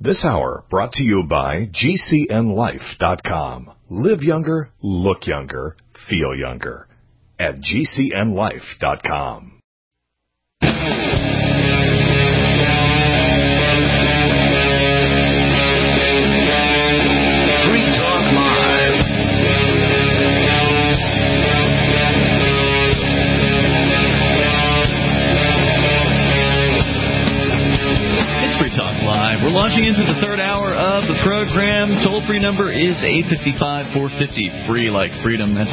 This hour brought to you by GCNLife.com. Live younger, look younger, feel younger. At GCNLife.com. Free Talk Live. It's Free Talk Live. We're launching into the third hour of the program. Toll-free number is 855-450-FREE, like freedom. That's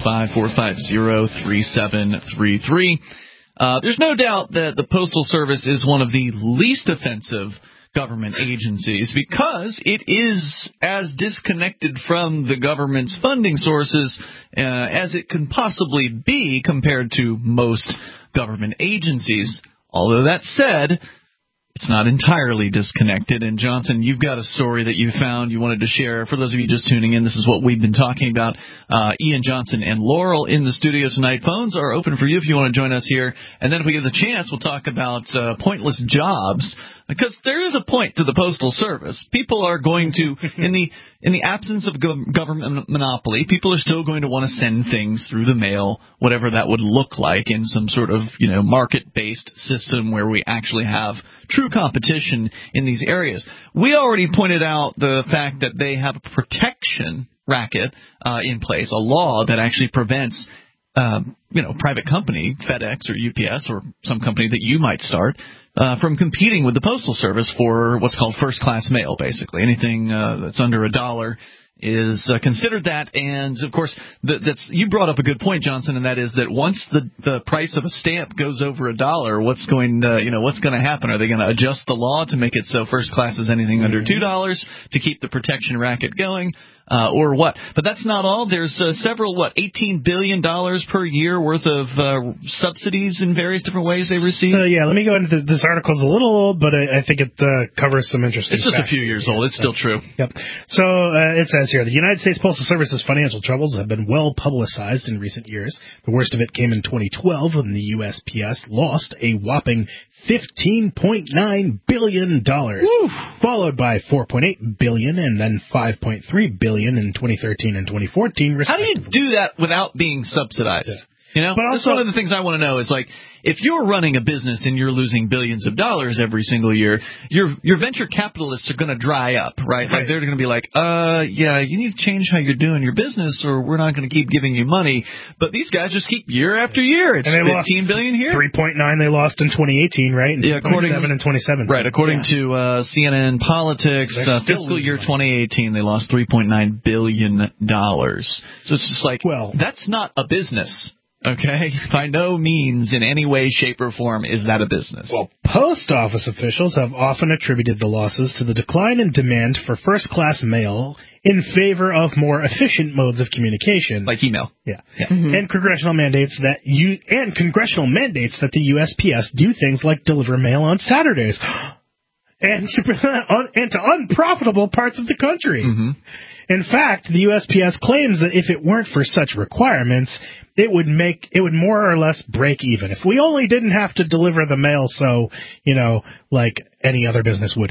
855-450-3733. There's no doubt that the Postal Service is one of the least offensive government agencies because it is as disconnected from the government's funding sources as it can possibly be compared to most government agencies. Although that said, it's not entirely disconnected. And, Johnson, you've got a story that you found you wanted to share. For those of you just tuning in, this is what we've been talking about. Ian Johnson and Laurel in the studio tonight. Phones are open for you if you want to join us here. And then if we get the chance, we'll talk about pointless jobs, because there is a point to the Postal Service. People are going to, in the absence of government monopoly, people are still going to want to send things through the mail, whatever that would look like in some sort of, market-based system where we actually have true competition in these areas. We already pointed out the fact that they have a protection racket in place, a law that actually prevents private company, FedEx or UPS or some company that you might start, from competing with the Postal Service for what's called first-class mail, basically. Anything that's under $1 is considered that. And, of course, you brought up a good point, Johnson, and that is that once the price of a stamp goes over $1, what's going to happen? Are they going to adjust the law to make it so first class is anything under $2 to keep the protection racket going? Or what? But that's not all. There's several, $18 billion per year worth of subsidies in various different ways they receive? Let me go into this article's a little old, but I think it covers some interesting It's just facts. a few years old. It's still true. Yep. So it says here, the United States Postal Service's financial troubles have been well publicized in recent years. The worst of it came in 2012 when the USPS lost a whopping $15.9 billion, followed by $4.8 billion and then $5.3 billion in 2013 and 2014, respectively. How do you do that without being subsidized? Yeah. But also, that's one of the things I want to know is, if you're running a business and you're losing billions of dollars every single year, your venture capitalists are going to dry up, right? Like, they're going to be like, you need to change how you're doing your business or we're not going to keep giving you money. But these guys just keep year after year. It's $15 billion here. 3.9 they lost in 2018, right? And 2.7 in 2017. Right, according to CNN Politics, fiscal year 2018, they lost $3.9 billion. So it's just like, that's not a business. Okay? By no means, in any way, shape, or form, is that a business. Well, post office officials have often attributed the losses to the decline in demand for first-class mail in favor of more efficient modes of communication. Like email. Yeah. Mm-hmm. And congressional mandates that the USPS do things like deliver mail on Saturdays and to unprofitable parts of the country. Mm-hmm. In fact, the USPS claims that if it weren't for such requirements, it would more or less break even. If we only didn't have to deliver the mail, so, like any other business would.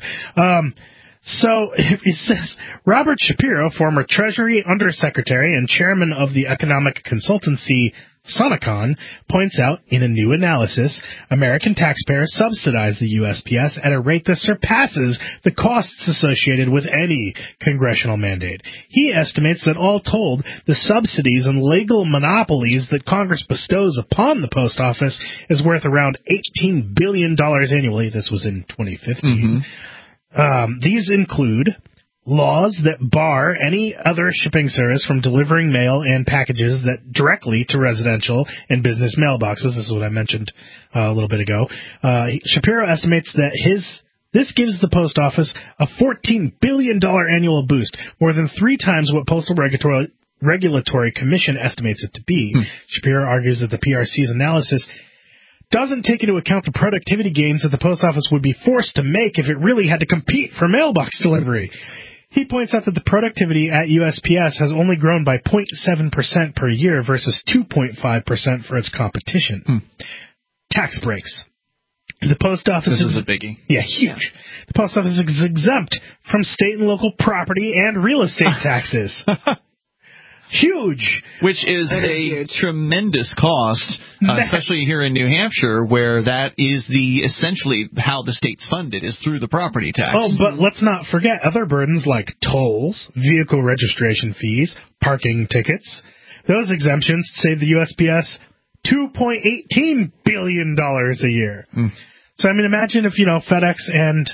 So it says, Robert Shapiro, former Treasury Undersecretary and chairman of the economic consultancy Sonicon, points out in a new analysis, American taxpayers subsidize the USPS at a rate that surpasses the costs associated with any congressional mandate. He estimates that all told, the subsidies and legal monopolies that Congress bestows upon the post office is worth around $18 billion annually. This was in 2015. Mm-hmm. These include laws that bar any other shipping service from delivering mail and packages that directly to residential and business mailboxes. This is what I mentioned a little bit ago. Shapiro estimates that this gives the post office a $14 billion annual boost, more than 3 times what Postal Regulatory Commission estimates it to be. Shapiro argues that the PRC's analysis doesn't take into account the productivity gains that the post office would be forced to make if it really had to compete for mailbox delivery. He points out that the productivity at USPS has only grown by 0.7% per year versus 2.5% for its competition. Tax breaks. The post office This is a biggie. Yeah, huge. The post office is exempt from state and local property and real estate taxes. Huge. Which is a tremendous cost, especially here in New Hampshire, where that is essentially how the state's funded, is through the property tax. Oh, but let's not forget other burdens like tolls, vehicle registration fees, parking tickets. Those exemptions save the USPS $2.18 billion a year. So, I mean, imagine if, FedEx and,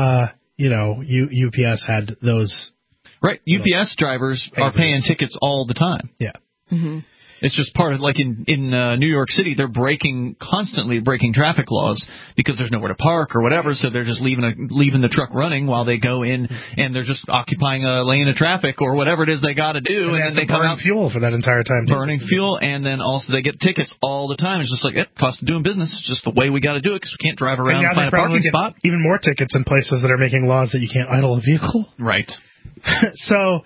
UPS had those. Right. UPS drivers are paying tickets all the time. Yeah. Mm-hmm. It's just part of, like in New York City, they're constantly breaking traffic laws because there's nowhere to park or whatever, so they're just leaving the truck running while they go in, and they're just occupying a lane of traffic or whatever it is they got to do, and then they come out fuel for that entire time. Burning fuel, and then also they get tickets all the time. It's just like, cost of doing business. It's just the way we got to do it because we can't drive around and find a parking spot. Even more tickets in places that are making laws that you can't idle a vehicle. Right. So,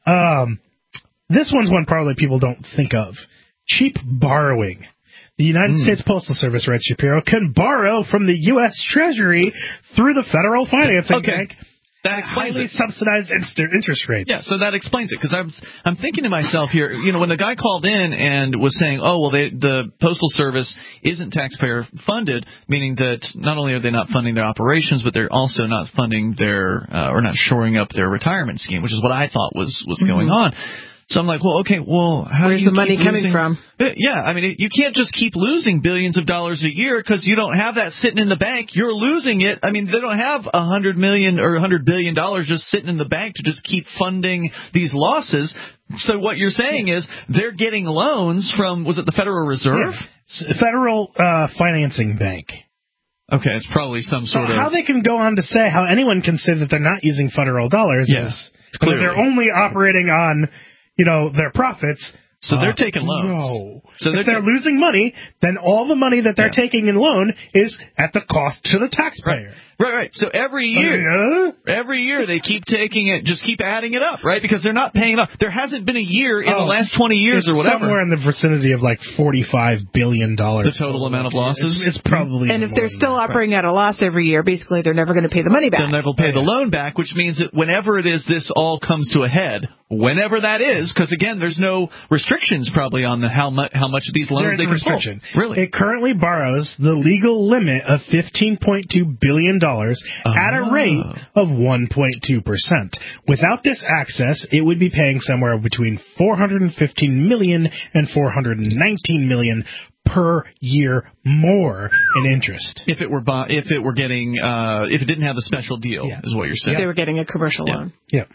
this one's one probably people don't think of. Cheap borrowing. The United States Postal Service, writes Shapiro, can borrow from the U.S. Treasury through the Federal Financing Bank. That explains highly it. Subsidized interest rates. Yeah, so that explains it, because I'm thinking to myself here, when the guy called in and was saying, the Postal Service isn't taxpayer funded, meaning that not only are they not funding their operations, but they're also not funding or not shoring up their retirement scheme, which is what I thought was going on. So I'm like, how where's the money coming from? Yeah, I mean, you can't just keep losing billions of dollars a year because you don't have that sitting in the bank. You're losing it. I mean, they don't have $100 million or $100 billion just sitting in the bank to just keep funding these losses. So what you're saying is they're getting loans from, was it the Federal Reserve? Yeah. Federal Financing Bank. Okay, it's probably some sort of... How they can go on to say, how anyone can say that they're not using federal dollars is they're only operating on... their profits. So they're taking loans. No. So if they're losing money, then all the money that they're taking in loan is at the cost to the taxpayer. Right. So every year they keep taking it, just keep adding it up, right? Because they're not paying it off. There hasn't been a year in the last 20 years or whatever. Somewhere in the vicinity of like $45 billion. The total amount of losses? It's probably. And if they're still operating at a loss every year, basically they're never going to pay the money back. They'll never pay the loan back, which means that whenever it is this all comes to a head, whenever that is, because again, there's no restrictions probably on how much of these loans they can pull. Really? It currently borrows the legal limit of $15.2 billion at a rate of 1.2%. Without this access, it would be paying somewhere between $415 million and $419 million per year more in interest. If it didn't have the special deal, is what you're saying. If they were getting a commercial loan. Yeah.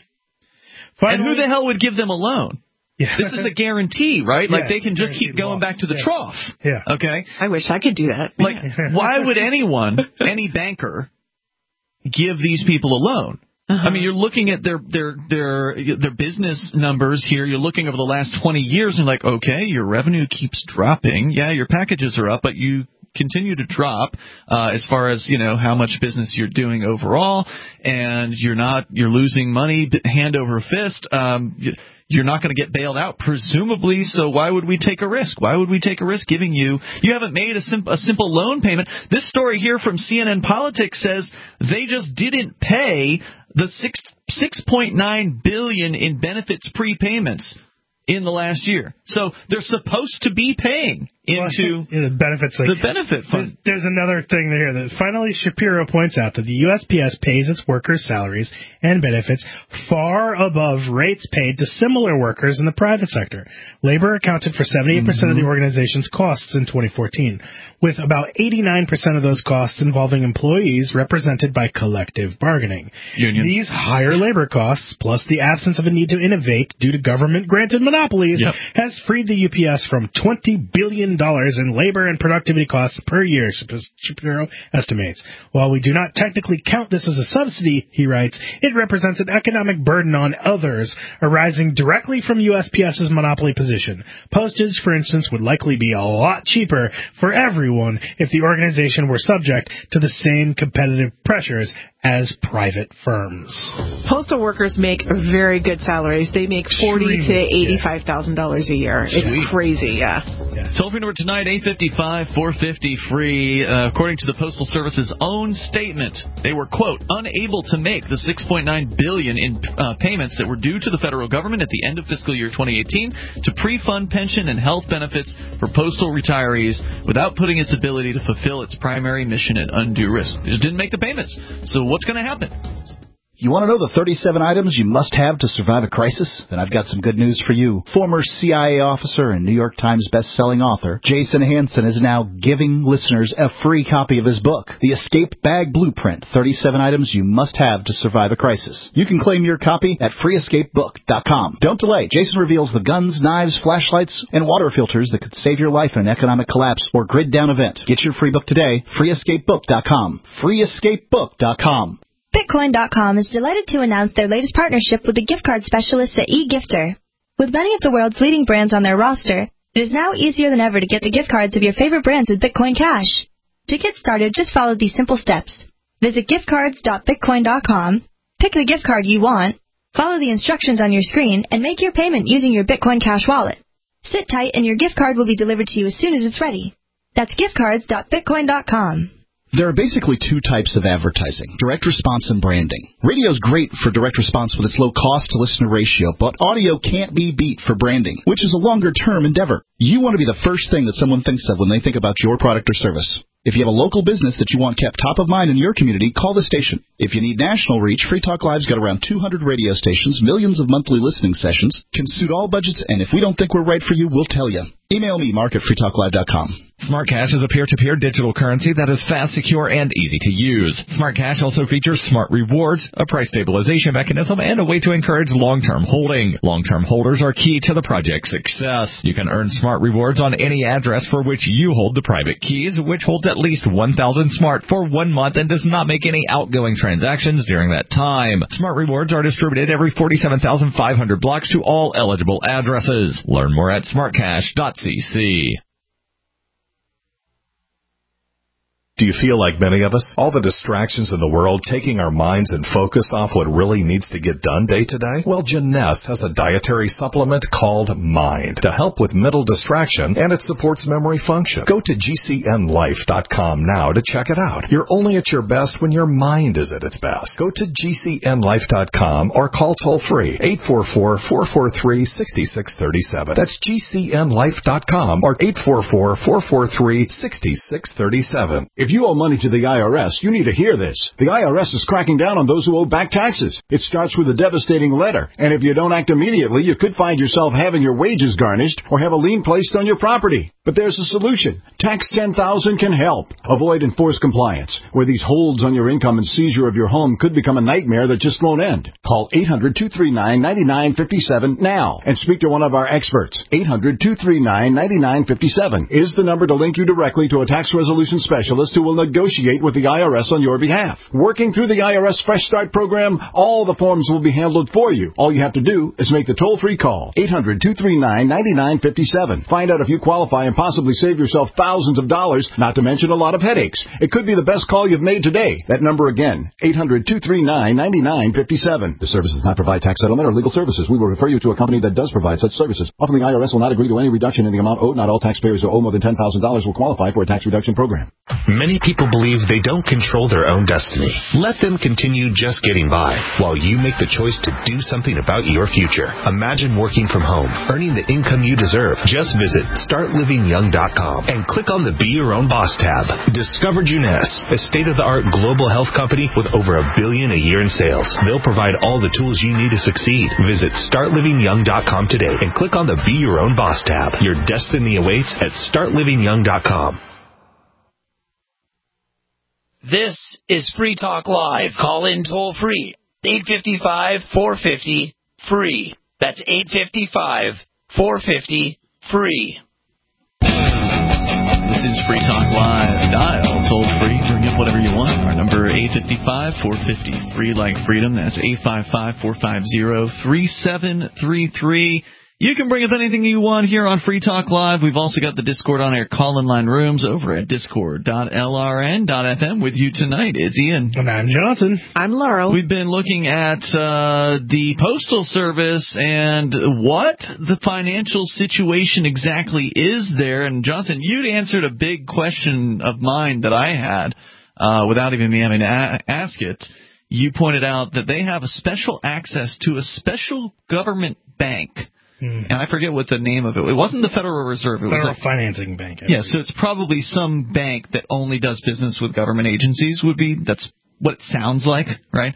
And who the hell would give them a loan? Yeah. This is a guarantee, right? Like they can just keep going back to the trough. Yeah. Okay? I wish I could do that. Like, why would any banker, give these people a loan? I mean, you're looking at their business numbers here. You're looking over the last 20 years and like, okay, your revenue keeps dropping. Yeah, your packages are up, but you continue to drop as far as, how much business you're doing overall, and you're losing money hand over fist. You're not going to get bailed out, presumably, so why would we take a risk? Why would we take a risk giving you haven't made a simple loan payment. This story here from CNN Politics says they just didn't pay the $6.9 billion in benefits prepayments in the last year. So they're supposed to be paying into the benefits, the benefit fund. There's another thing here that finally Shapiro points out that the USPS pays its workers' salaries and benefits far above rates paid to similar workers in the private sector. Labor accounted for 78% of the organization's costs in 2014, with about 89% of those costs involving employees represented by collective bargaining. Unions. These higher labor costs, plus the absence of a need to innovate due to government-granted monopolies, has freed the UPS from $20 billion in labor and productivity costs per year, Shapiro estimates. While we do not technically count this as a subsidy, he writes, it represents an economic burden on others arising directly from USPS's monopoly position. Postage, for instance, would likely be a lot cheaper for everyone if the organization were subject to the same competitive pressures as private firms. Postal workers make very good salaries. They make $40,000 to $85,000 a year. It's crazy, Yeah. Toll-free number tonight, 855-450-FREE. According to the Postal Service's own statement, they were, quote, unable to make the $6.9 billion in payments that were due to the federal government at the end of fiscal year 2018 to pre-fund pension and health benefits for postal retirees without putting its ability to fulfill its primary mission at undue risk. It just didn't make the payments. So what's going to happen? You want to know the 37 items you must have to survive a crisis? Then I've got some good news for you. Former CIA officer and New York Times best-selling author Jason Hansen is now giving listeners a free copy of his book, The Escape Bag Blueprint, 37 Items You Must Have to Survive a Crisis. You can claim your copy at freeescapebook.com. Don't delay. Jason reveals the guns, knives, flashlights, and water filters that could save your life in an economic collapse or grid-down event. Get your free book today, freeescapebook.com. freeescapebook.com. Bitcoin.com is delighted to announce their latest partnership with the gift card specialists at eGifter. With many of the world's leading brands on their roster, it is now easier than ever to get the gift cards of your favorite brands with Bitcoin Cash. To get started, just follow these simple steps. Visit giftcards.bitcoin.com, pick the gift card you want, follow the instructions on your screen, and make your payment using your Bitcoin Cash wallet. Sit tight and your gift card will be delivered to you as soon as it's ready. That's giftcards.bitcoin.com. There are basically two types of advertising, direct response and branding. Radio's great for direct response with its low cost-to-listener ratio, but audio can't be beat for branding, which is a longer-term endeavor. You want to be the first thing that someone thinks of when they think about your product or service. If you have a local business that you want kept top of mind in your community, call the station. If you need national reach, Free Talk Live's got around 200 radio stations, millions of monthly listening sessions, can suit all budgets, and if we don't think we're right for you, we'll tell you. Email me, mark@freetalklive.com. SmartCash is a peer-to-peer digital currency that is fast, secure, and easy to use. SmartCash also features Smart Rewards, a price stabilization mechanism, and a way to encourage long-term holding. Long-term holders are key to the project's success. You can earn Smart Rewards on any address for which you hold the private keys, which holds at least 1,000 Smart for 1 month and does not make any outgoing transactions during that time. Smart Rewards are distributed every 47,500 blocks to all eligible addresses. Learn more at smartcash.cc. Do you feel like many of us? All the distractions in the world taking our minds and focus off what really needs to get done day to day? Well, Janess has a dietary supplement called Mind to help with mental distraction, and it supports memory function. Go to gcnlife.com now to check it out. You're only at your best when your mind is at its best. Go to gcnlife.com or call toll-free 844-443-6637. That's gcnlife.com or 844-443-6637. If you owe money to the IRS, you need to hear this. The IRS is cracking down on those who owe back taxes. It starts with a devastating letter, and if you don't act immediately, you could find yourself having your wages garnished or have a lien placed on your property. But there's a solution. Tax 10,000 can help. Avoid enforced compliance, where these holds on your income and seizure of your home could become a nightmare that just won't end. Call 800-239-9957 now and speak to one of our experts. 800-239-9957 is the number to link you directly to a tax resolution specialist who will negotiate with the IRS on your behalf. Working through the IRS Fresh Start program, all the forms will be handled for you. All you have to do is make the toll-free call. 800-239-9957. Find out if you qualify and possibly save yourself thousands of dollars, not to mention a lot of headaches. It could be the best call you've made today. That number again, 800-239-9957. The service does not provide tax settlement or legal services. We will refer you to a company that does provide such services. Often the IRS will not agree to any reduction in the amount owed. Not all taxpayers who owe more than $10,000 will qualify for a tax reduction program. Many people believe they don't control their own destiny. Let them continue just getting by while you make the choice to do something about your future. Imagine working from home, earning the income you deserve. Just visit StartLivingYoung.com and click on the Be Your Own Boss tab. Discover Juness, a state-of-the-art global health company with over $1 billion a year in sales. They'll provide all the tools you need to succeed. Visit StartLivingYoung.com today and click on the Be Your Own Boss tab. Your destiny awaits at StartLivingYoung.com. This is Free Talk Live. Call in toll free. 855-450-FREE. That's 855-450-FREE. This is Free Talk Live. Dial toll free. Bring up whatever you want. Our number 855-450-FREE like freedom. That's 855-450-3733. You can bring up anything you want here on Free Talk Live. We've also got the Discord on-air call-in line rooms over at discord.lrn.fm. With you tonight is Ian. And I'm Johnson. I'm Laurel. We've been looking at the Postal Service and what the financial situation exactly is there. And Johnson, you'd answered a big question of mine that I had without even me having to ask it. You pointed out that they have a special access to a special government bank. And I forget what the name of it. It wasn't the Federal Reserve. It was Federal Financing Bank. Yeah, so it's probably some bank that only does business with government agencies. That's what it sounds like, right?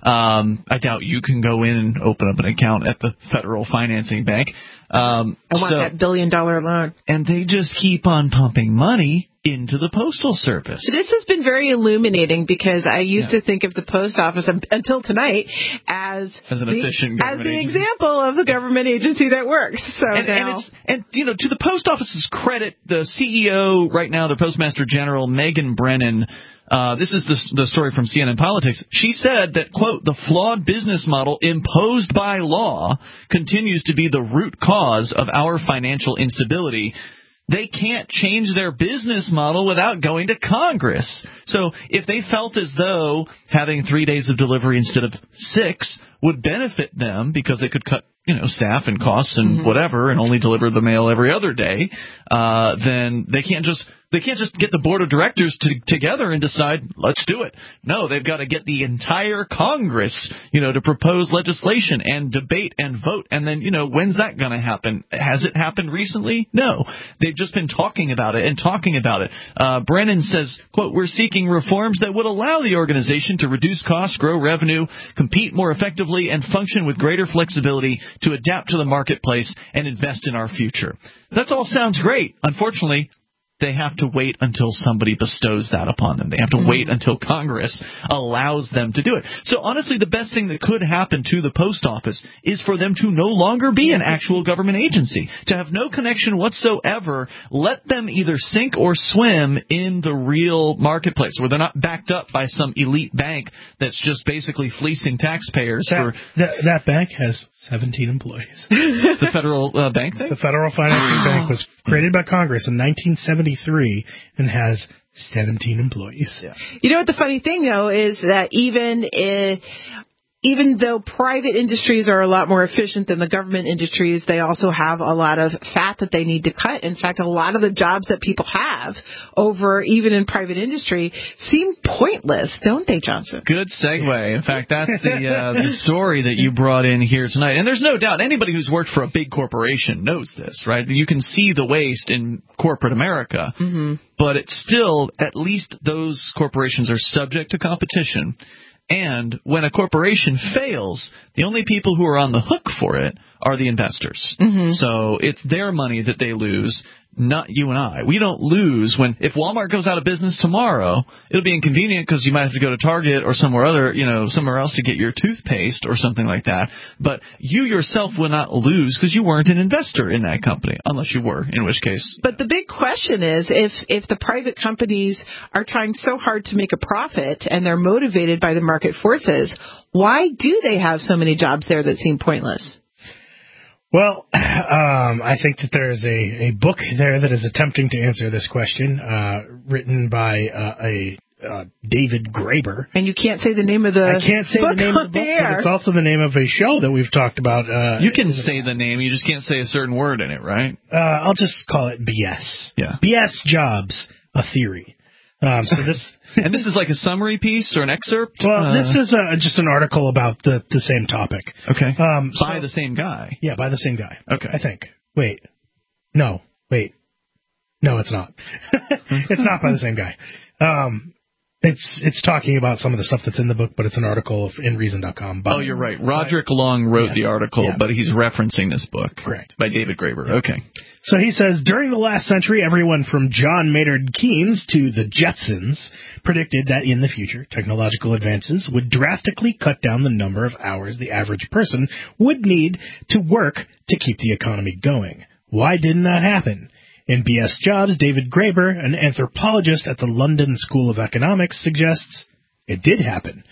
I doubt you can go in and open up an account at the Federal Financing Bank. I want that $1 billion loan. And they just keep on pumping money into the Postal Service. This has been very illuminating because I used to think of the post office until tonight as an efficient government agency. example of the government agency that works. So and to the post office's credit, the CEO right now, the Postmaster General Megan Brennan. This is the story from CNN Politics. She said that, quote, the flawed business model imposed by law continues to be the root cause of our financial instability. They can't change their business model without going to Congress. So if they felt as though having 3 days of delivery instead of 6 would benefit them because they could cut staff and costs and whatever and only deliver the mail every other day, then they can't just get the board of directors together and decide, let's do it. No, they've got to get the entire Congress, to propose legislation and debate and vote. And then, when's that going to happen? Has it happened recently? No. They've just been talking about it. Brennan says, quote, we're seeking reforms that would allow the organization to reduce costs, grow revenue, compete more effectively, and function with greater flexibility to adapt to the marketplace and invest in our future. That all sounds great. Unfortunately, they have to wait until somebody bestows that upon them. They have to wait until Congress allows them to do it. So honestly, the best thing that could happen to the post office is for them to no longer be an actual government agency, to have no connection whatsoever. Let them either sink or swim in the real marketplace where they're not backed up by some elite bank that's just basically fleecing taxpayers. That bank has 17 employees. The federal bank thing? The Federal Financing Bank was created by Congress in 1973 and has 17 employees. Yeah. You know what the funny thing, though, is that even though private industries are a lot more efficient than the government industries, they also have a lot of fat that they need to cut. In fact, a lot of the jobs that people have over even in private industry seem pointless, don't they, Johnson? Good segue. In fact, that's the story that you brought in here tonight. And there's no doubt anybody who's worked for a big corporation knows this, right? You can see the waste in corporate America. But it's still, at least those corporations are subject to competition. And when a corporation fails, the only people who are on the hook for it are the investors. So it's their money that they lose, not you and I. We don't lose if Walmart goes out of business tomorrow. It'll be inconvenient because you might have to go to Target or somewhere else to get your toothpaste or something like that. But you yourself will not lose because you weren't an investor in that company, unless you were, in which case. But the big question is, if the private companies are trying so hard to make a profit and they're motivated by the market forces, why do they have so many jobs there that seem pointless? Well, I think that there is a book there that is attempting to answer this question, written by David Graeber. And you can't say the name of the book. I can't say the name of the book, but it's also the name of a show that we've talked about. You can say the name, you just can't say a certain word in it, right? I'll just call it BS. Yeah. BS Jobs, a Theory. So this... And this is like a summary piece or an excerpt? Well, this is just an article about the same topic. Okay. By the same guy? Yeah, by the same guy. Okay. I think. No, it's not. It's not by the same guy. It's talking about some of the stuff that's in the book, but it's an article in Reason.com. Oh, you're right. Roderick Long wrote the article, but he's referencing this book. Correct. By David Graeber. Okay. So he says, during the last century, everyone from John Maynard Keynes to the Jetsons predicted that in the future, technological advances would drastically cut down the number of hours the average person would need to work to keep the economy going. Why didn't that happen? In BS Jobs, David Graeber, an anthropologist at the London School of Economics, suggests it did happen.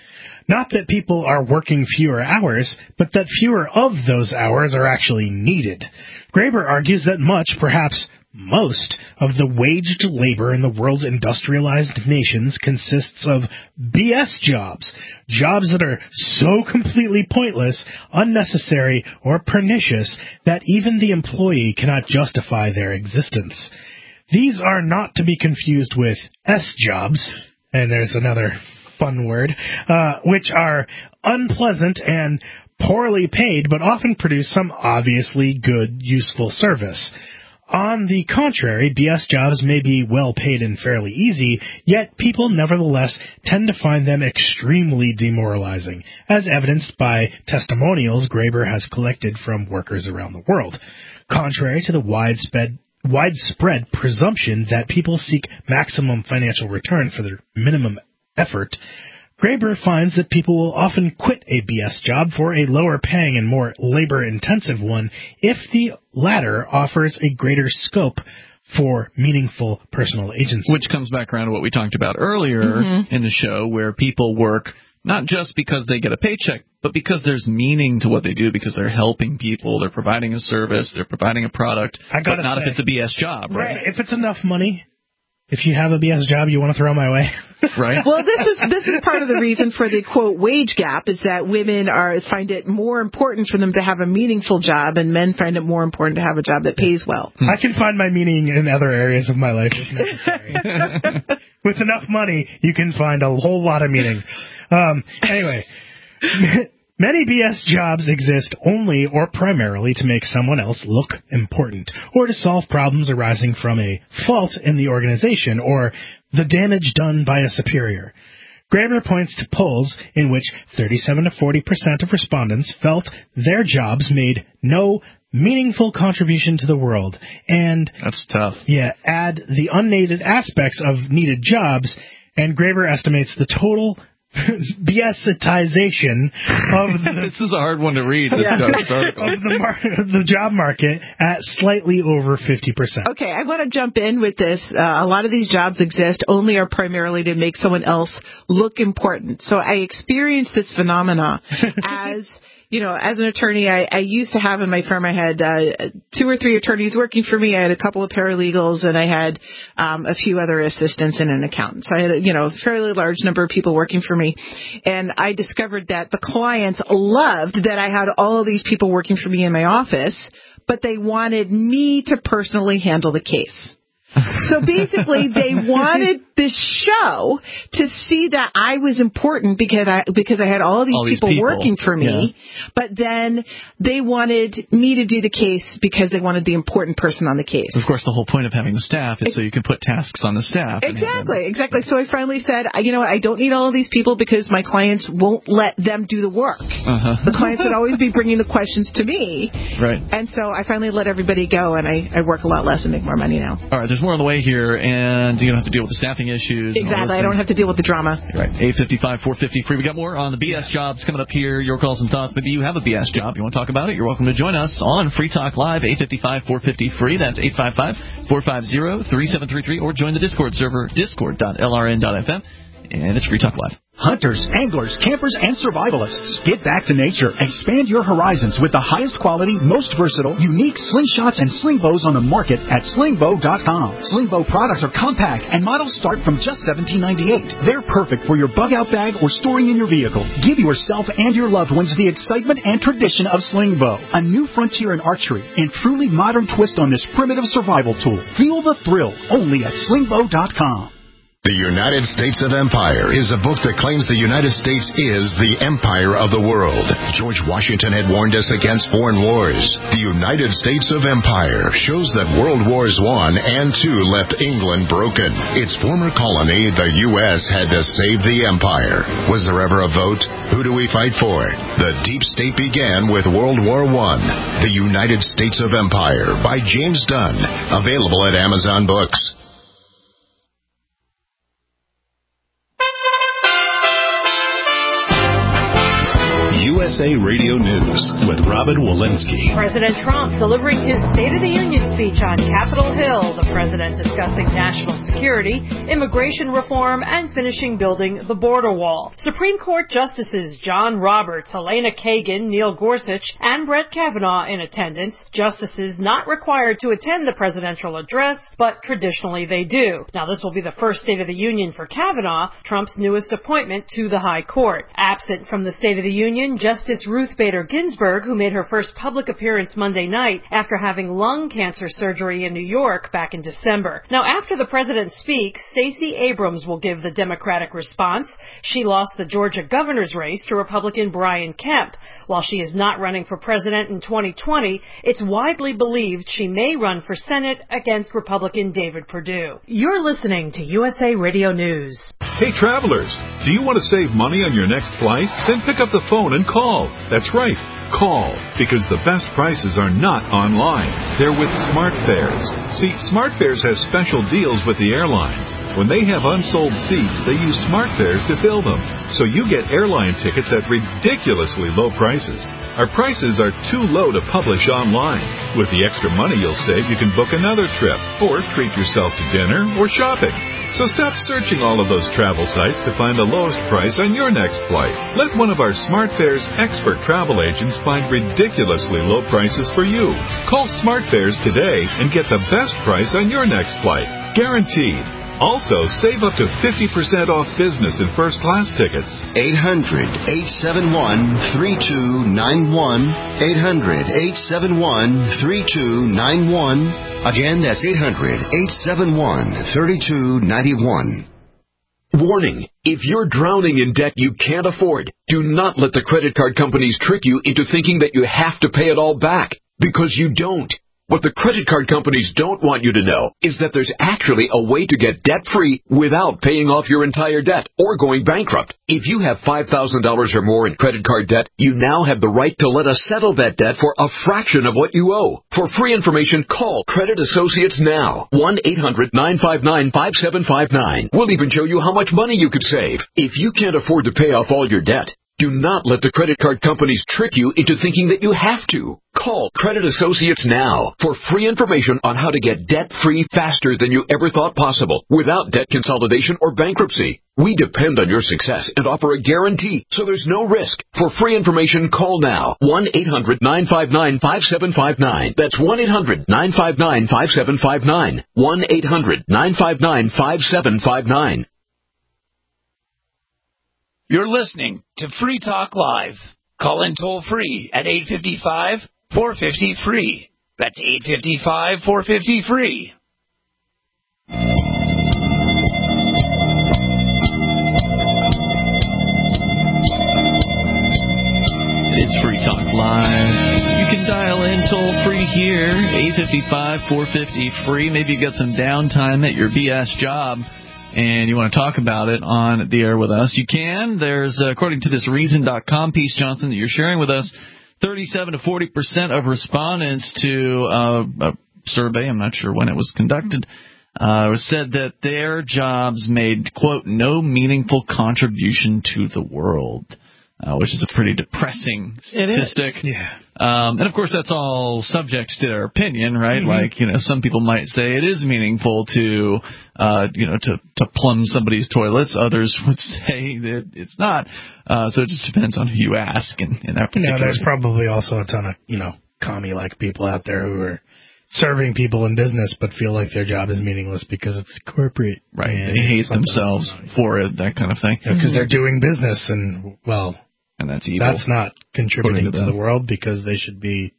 Not that people are working fewer hours, but that fewer of those hours are actually needed. Graeber argues that much, perhaps most, of the waged labor in the world's industrialized nations consists of BS jobs, jobs that are so completely pointless, unnecessary, or pernicious that even the employee cannot justify their existence. These are not to be confused with S jobs, and there's another fun word, which are unpleasant and poorly paid, but often produce some obviously good, useful service. On the contrary, BS jobs may be well paid and fairly easy, yet people nevertheless tend to find them extremely demoralizing, as evidenced by testimonials Graeber has collected from workers around the world. Contrary to the widespread presumption that people seek maximum financial return for their minimum effort, Graeber finds that people will often quit a BS job for a lower-paying and more labor-intensive one if the latter offers a greater scope for meaningful personal agency. Which comes back around to what we talked about earlier in the show, where people work not just because they get a paycheck, but because there's meaning to what they do, because they're helping people, they're providing a service, they're providing a product, but not if it's a BS job, right? If it's enough money, if you have a BS job you want to throw my way. Right. Well, this is part of the reason for the, quote, wage gap, is that women find it more important for them to have a meaningful job, and men find it more important to have a job that pays well. I can find my meaning in other areas of my life if necessary. With enough money, you can find a whole lot of meaning. Anyway, many BS jobs exist only or primarily to make someone else look important, or to solve problems arising from a fault in the organization, or the damage done by a superior. Graeber points to polls in which 37 to 40% of respondents felt their jobs made no meaningful contribution to the world, and that's tough. Yeah, add the unneeded aspects of needed jobs, and Graeber estimates the total BSitization of this is a hard one to read. This article. Of the job market at slightly over 50%. Okay, I want to jump in with this. A lot of these jobs exist only or primarily to make someone else look important. So I experienced this phenomena as an attorney. I used to have in my firm, I had 2 or 3 attorneys working for me. I had a couple of paralegals, and I had a few other assistants and an accountant. So I had a fairly large number of people working for me. And I discovered that the clients loved that I had all of these people working for me in my office, but they wanted me to personally handle the case. So basically, they wanted this show to see that I was important because I had all these people working for me, but then they wanted me to do the case because they wanted the important person on the case. Of course, the whole point of having the staff is so you can put tasks on the staff. Exactly. So I finally said, I don't need all of these people because my clients won't let them do the work. The clients would always be bringing the questions to me. Right. And so I finally let everybody go, and I work a lot less and make more money now. All right, there's more on the way here, and you don't have to deal with the staffing issues. Exactly, I don't have to deal with the drama. Right, 855-450 free. We got more on the BS jobs coming up here. Your calls and thoughts. Maybe you have a BS job. You want to talk about it? You're welcome to join us on Free Talk Live, 855-450 free. That's 855-450-3733, or join the Discord server, discord.lrn.fm, and it's Free Talk Live. Hunters, anglers, campers, and survivalists. Get back to nature. Expand your horizons with the highest quality, most versatile, unique slingshots and sling bows on the market at slingbow.com. Slingbow products are compact and models start from just $17.98. They're perfect for your bug-out bag or storing in your vehicle. Give yourself and your loved ones the excitement and tradition of Slingbow, a new frontier in archery and truly modern twist on this primitive survival tool. Feel the thrill only at slingbow.com. The United States of Empire is a book that claims the United States is the empire of the world. George Washington had warned us against foreign wars. The United States of Empire shows that World Wars I and II left England broken. Its former colony, the U.S., had to save the empire. Was there ever a vote? Who do we fight for? The deep state began with World War I. The United States of Empire by James Dunn. Available at Amazon Books. USA Radio News with Robin Walensky. President Trump delivering his State of the Union speech on Capitol Hill. The president discussing national security, immigration reform, and finishing building the border wall. Supreme Court Justices John Roberts, Elena Kagan, Neil Gorsuch, and Brett Kavanaugh in attendance. Justices not required to attend the presidential address, but traditionally they do. Now, this will be the first State of the Union for Kavanaugh, Trump's newest appointment to the High Court. Absent from the State of the Union, Justice Ruth Bader Ginsburg, who made her first public appearance Monday night after having lung cancer surgery in New York back in December. Now, after the president speaks, Stacey Abrams will give the Democratic response. She lost the Georgia governor's race to Republican Brian Kemp. While she is not running for president in 2020, it's widely believed she may run for Senate against Republican David Perdue. You're listening to USA Radio News. Hey, travelers, do you want to save money on your next flight? Then pick up the phone and call. That's right. Call, because the best prices are not online. They're with SmartFares. See, SmartFares has special deals with the airlines. When they have unsold seats, they use SmartFares to fill them. So you get airline tickets at ridiculously low prices. Our prices are too low to publish online. With the extra money you'll save, you can book another trip, or treat yourself to dinner or shopping. So stop searching all of those travel sites to find the lowest price on your next flight. Let one of our SmartFares expert travel agents find ridiculously low prices for you. Call SmartFares today and get the best price on your next flight. Guaranteed. Also, save up to 50% off business and first-class tickets. 800-871-3291. 800-871-3291. Again, that's 800-871-3291. Warning, if you're drowning in debt you can't afford, do not let the credit card companies trick you into thinking that you have to pay it all back, because you don't. What the credit card companies don't want you to know is that there's actually a way to get debt-free without paying off your entire debt or going bankrupt. If you have $5,000 or more in credit card debt, you now have the right to let us settle that debt for a fraction of what you owe. For free information, call Credit Associates now. 1-800-959-5759. We'll even show you how much money you could save. If you can't afford to pay off all your debt, do not let the credit card companies trick you into thinking that you have to. Call Credit Associates now for free information on how to get debt-free faster than you ever thought possible without debt consolidation or bankruptcy. We depend on your success and offer a guarantee, so there's no risk. For free information, call now. 1-800-959-5759. That's 1-800-959-5759. 1-800-959-5759. You're listening to Free Talk Live. Call in toll free at 855-450-FREE. That's 855-450-FREE. It's Free Talk Live. You can dial in toll free here, 855-450-FREE. Maybe you got some downtime at your BS job and you want to talk about it on the air with us, you can. There's, according to this Reason.com piece, Johnson, that you're sharing with us, 37 to 40% of respondents to a survey, I'm not sure when it was conducted, said that their jobs made, quote, no meaningful contribution to the world. Which is a pretty depressing statistic. Yeah. And, of course, that's all subject to their opinion, right? Mm-hmm. Like, some people might say it is meaningful to plumb somebody's toilets. Others would say that it's not. So it just depends on who you ask. And that particular there's probably also a ton of, commie-like people out there who are serving people in business but feel like their job is meaningless because it's corporate. Right. They hate themselves for it, that kind of thing. Because they're doing business and, and that's evil. That's not contributing to the world because they should be,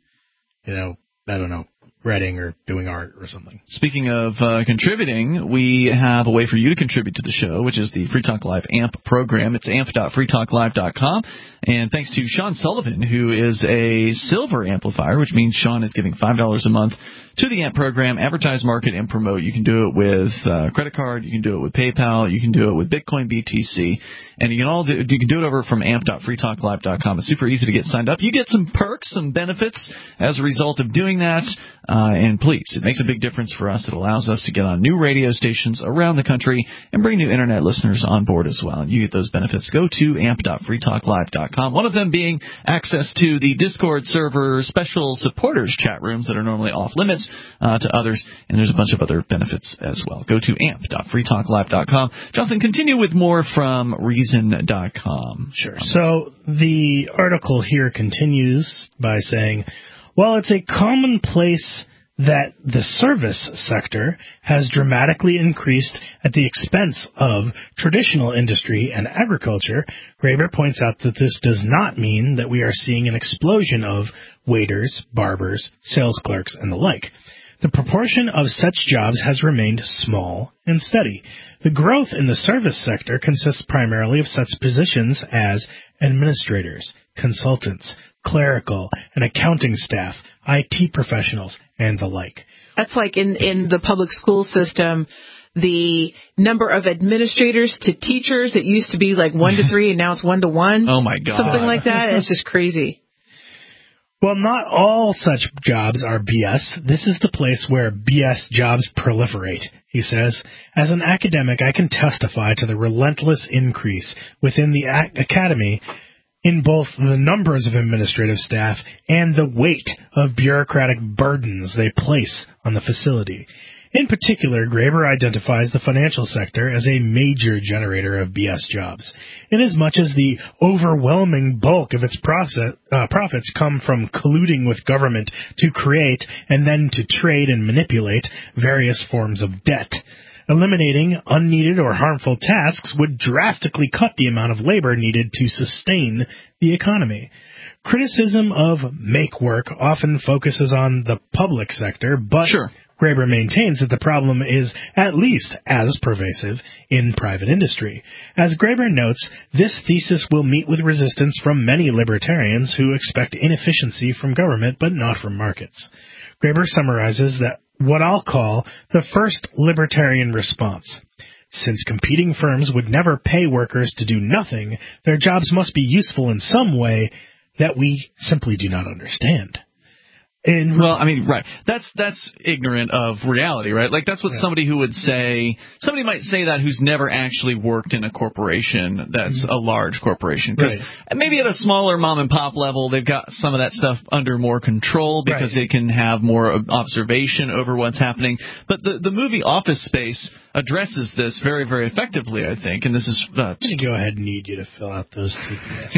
reading or doing art or something. Speaking of contributing, we have a way for you to contribute to the show, which is the Free Talk Live AMP program. It's amp.freetalklive.com. And thanks to Sean Sullivan, who is a silver amplifier, which means Sean is giving $5 a month to the AMP program, advertise, market, and promote. You can do it with credit card. You can do it with PayPal. You can do it with Bitcoin BTC. And you can do it over from amp.freetalklive.com. It's super easy to get signed up. You get some perks, some benefits as a result of doing that. And please, it makes a big difference for us. It allows us to get on new radio stations around the country and bring new Internet listeners on board as well. And you get those benefits. Go to amp.freetalklive.com. One of them being access to the Discord server special supporters chat rooms that are normally off limits to others. And there's a bunch of other benefits as well. Go to amp.freetalklive.com. Jonathan, continue with more from Reason.com. Sure. So the article here continues by saying, while it's a commonplace that the service sector has dramatically increased at the expense of traditional industry and agriculture, Graeber points out that this does not mean that we are seeing an explosion of waiters, barbers, sales clerks, and the like. The proportion of such jobs has remained small and steady. The growth in the service sector consists primarily of such positions as administrators, consultants, clerical and accounting staff, IT professionals, and the like. That's like in the public school system, the number of administrators to teachers, it used to be like 1 to 3, and now it's 1 to 1. Oh, my God. Something like that. It's just crazy. Well, not all such jobs are BS. This is the place where BS jobs proliferate, he says. As an academic, I can testify to the relentless increase within the academy in both the numbers of administrative staff and the weight of bureaucratic burdens they place on the facility. In particular, Graeber identifies the financial sector as a major generator of BS jobs, inasmuch as the overwhelming bulk of its profits come from colluding with government to create and then to trade and manipulate various forms of debt. Eliminating unneeded or harmful tasks would drastically cut the amount of labor needed to sustain the economy. Criticism of make work often focuses on the public sector, but Graeber maintains that the problem is at least as pervasive in private industry. As Graeber notes, this thesis will meet with resistance from many libertarians who expect inefficiency from government but not from markets. Graeber summarizes that what I'll call the first libertarian response. Since competing firms would never pay workers to do nothing, their jobs must be useful in some way that we simply do not understand. Well, I mean, right. That's ignorant of reality, right? Like, that's what somebody who would say, somebody might say that who's never actually worked in a corporation that's a large corporation. Because maybe at a smaller mom and pop level, they've got some of that stuff under more control because they can have more observation over what's happening. But the movie Office Space addresses this very, very effectively, I think. And this is... I'm going to go ahead and need you to fill out those two.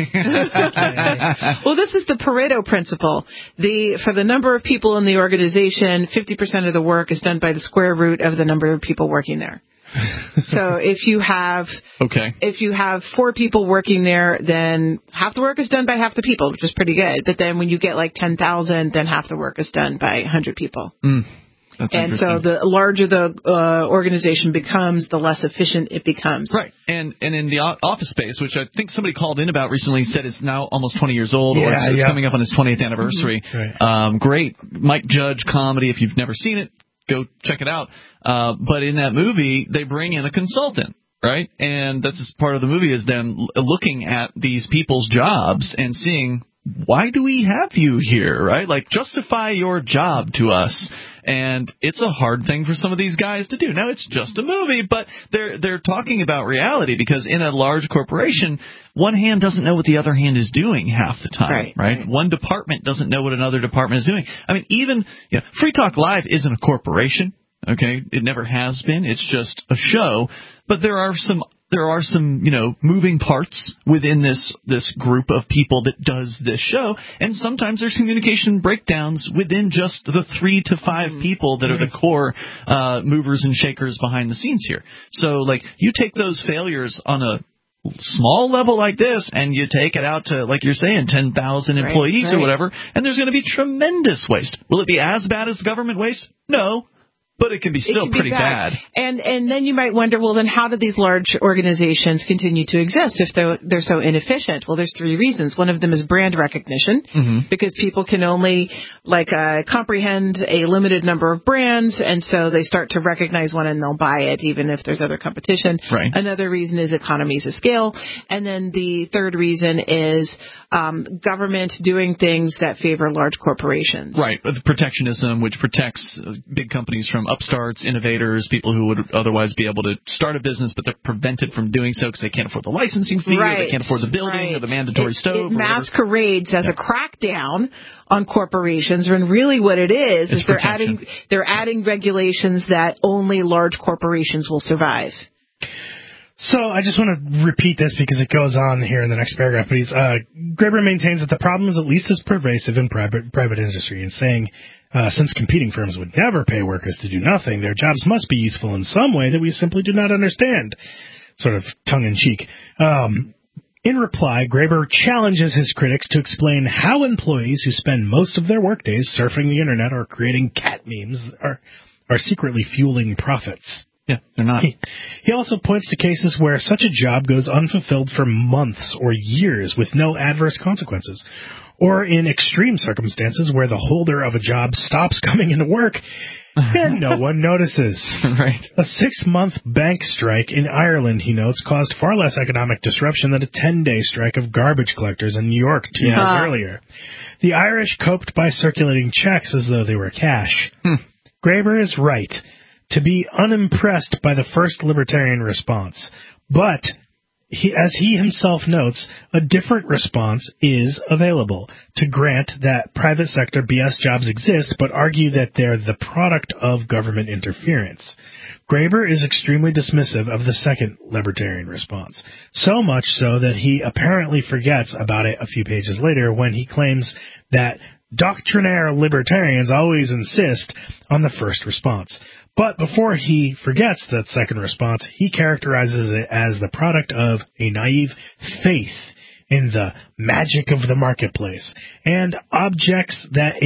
Well, this is the Pareto principle. For the number of people in the organization, 50% of the work is done by the square root of the number of people working there. So if you have 4 people working there, then half the work is done by half the people, which is pretty good. But then when you get like 10,000, then half the work is done by 100 people. And so the larger the organization becomes, the less efficient it becomes. Right. And in the Office Space, which I think somebody called in about recently, said it's now almost 20 years old, or it's coming up on its 20th anniversary. Great Mike Judge comedy. If you've never seen it, go check it out. But in that movie, they bring in a consultant. Right? And that's just part of the movie, is them looking at these people's jobs and seeing, why do we have you here, right? Like, justify your job to us. And it's a hard thing for some of these guys to do. Now, it's just a movie, but they're talking about reality, because in a large corporation, one hand doesn't know what the other hand is doing half the time, right? One department doesn't know what another department is doing. I mean, even Free Talk Live isn't a corporation, okay? It never has been. It's just a show. But there are some moving parts within this group of people that does this show, and sometimes there's communication breakdowns within just the 3 to 5 people that are the core movers and shakers behind the scenes here. So, like, you take those failures on a small level like this, and you take it out to, like you're saying, 10,000 employees or whatever, and there's going to be tremendous waste. Will it be as bad as the government waste? No. But it can be still pretty bad. And then you might wonder, well, then how do these large organizations continue to exist if they're so inefficient? Well, there's three reasons. One of them is brand recognition, because people can only comprehend a limited number of brands, and so they start to recognize one and they'll buy it, even if there's other competition. Right. Another reason is economies of scale, and then the third reason is government doing things that favor large corporations. Right, the protectionism, which protects big companies from upstarts, innovators, people who would otherwise be able to start a business, but they're prevented from doing so because they can't afford the licensing fee, or they can't afford the building, or the mandatory stove. It masquerades as a crackdown on corporations, when really what it is they're adding regulations that only large corporations will survive. So I just want to repeat this because it goes on here in the next paragraph. But Graeber maintains that the problem is at least as pervasive in private industry, and saying since competing firms would never pay workers to do nothing, their jobs must be useful in some way that we simply do not understand. Sort of tongue-in-cheek. In reply, Graeber challenges his critics to explain how employees who spend most of their workdays surfing the internet or creating cat memes are secretly fueling profits. Yeah, they're not. He also points to cases where such a job goes unfulfilled for months or years with no adverse consequences, or in extreme circumstances where the holder of a job stops coming into work and no one notices. Right. A 6-month bank strike in Ireland, he notes, caused far less economic disruption than a 10-day strike of garbage collectors in New York 2 years earlier. The Irish coped by circulating checks as though they were cash. Graeber is right to be unimpressed by the first libertarian response, but as he himself notes, a different response is available: to grant that private sector BS jobs exist, but argue that they're the product of government interference. Graeber is extremely dismissive of the second libertarian response, so much so that he apparently forgets about it a few pages later when he claims that doctrinaire libertarians always insist on the first response. But before he forgets that second response, he characterizes it as the product of a naive faith in the magic of the marketplace, and objects that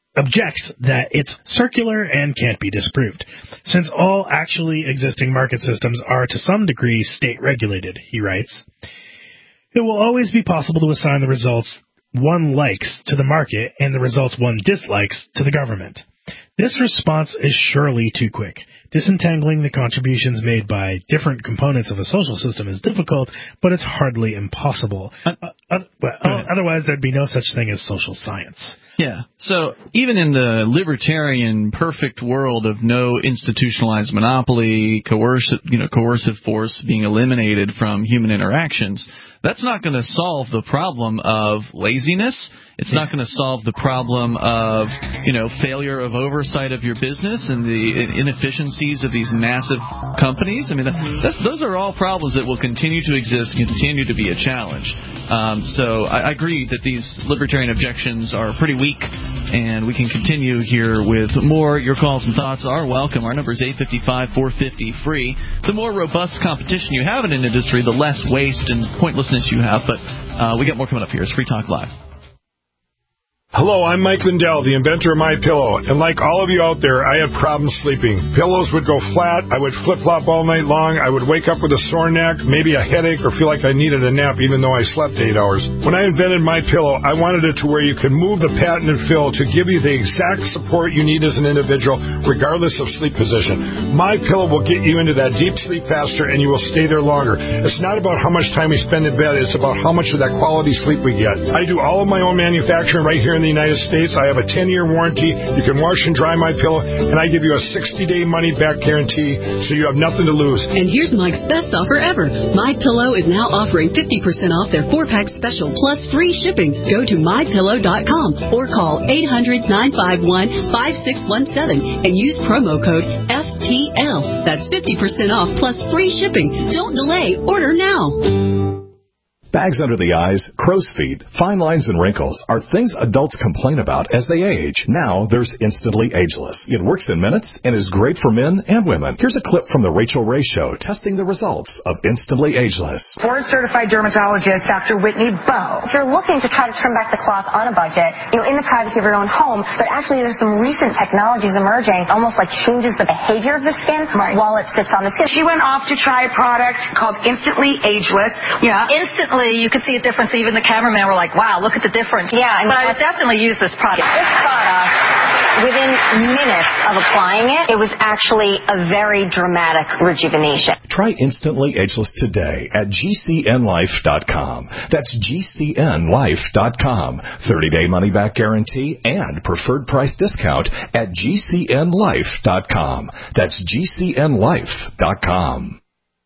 it's circular and can't be disproved, since all actually existing market systems are to some degree state-regulated, he writes. It will always be possible to assign the results one likes to the market and the results one dislikes to the government. This response is surely too quick. Disentangling the contributions made by different components of a social system is difficult, but it's hardly impossible. Otherwise, there'd be no such thing as social science. Yeah. So even in the libertarian perfect world of no institutionalized monopoly, coercive force being eliminated from human interactions, that's not going to solve the problem of laziness. It's not going to solve the problem of, failure of oversight of your business and the inefficiencies of these massive companies. I mean, those are all problems that will continue to exist and continue to be a challenge. So I agree that these libertarian objections are pretty weak, and we can continue here with more. Your calls and thoughts are welcome. Our number is 855-450-FREE. The more robust competition you have in an industry, the less waste and pointlessness you have. But we got more coming up here. It's Free Talk Live. Hello, I'm Mike Lindell, the inventor of MyPillow, and like all of you out there, I had problems sleeping. Pillows would go flat, I would flip-flop all night long, I would wake up with a sore neck, maybe a headache, or feel like I needed a nap even though I slept 8 hours. When I invented MyPillow, I wanted it to where you could move the patented fill to give you the exact support you need as an individual, regardless of sleep position. MyPillow will get you into that deep sleep faster, and you will stay there longer. It's not about how much time we spend in bed, it's about how much of that quality sleep we get. I do all of my own manufacturing right here in the United States. I have a 10-year warranty. You can wash and dry MyPillow, and I give you a 60-day money-back guarantee, so you have nothing to lose. And here's Mike's best offer ever. MyPillow is now offering 50% off their 4-pack special plus free shipping. Go to MyPillow.com or call 800-951-5617 and use promo code FTL. That's 50% off plus free shipping. Don't delay. Order now. Bags under the eyes, crow's feet, fine lines, and wrinkles are things adults complain about as they age. Now there's Instantly Ageless. It works in minutes and is great for men and women. Here's a clip from The Rachel Ray Show testing the results of Instantly Ageless. Board-certified dermatologist Dr. Whitney Bowe. If you're looking to try to trim back the cloth on a budget, in the privacy of your own home, but actually there's some recent technologies emerging, almost like changes the behavior of the skin while it sits on the skin. She went off to try a product called Instantly Ageless. Yeah. Instantly, you could see a difference. Even the cameraman were like, wow, look at the difference. Yeah. But I would definitely use this product. This product, within minutes of applying it, it was actually a very dramatic rejuvenation. Try Instantly Ageless today at GCNlife.com. That's GCNlife.com. 30-day money-back guarantee and preferred price discount at GCNlife.com. That's GCNlife.com.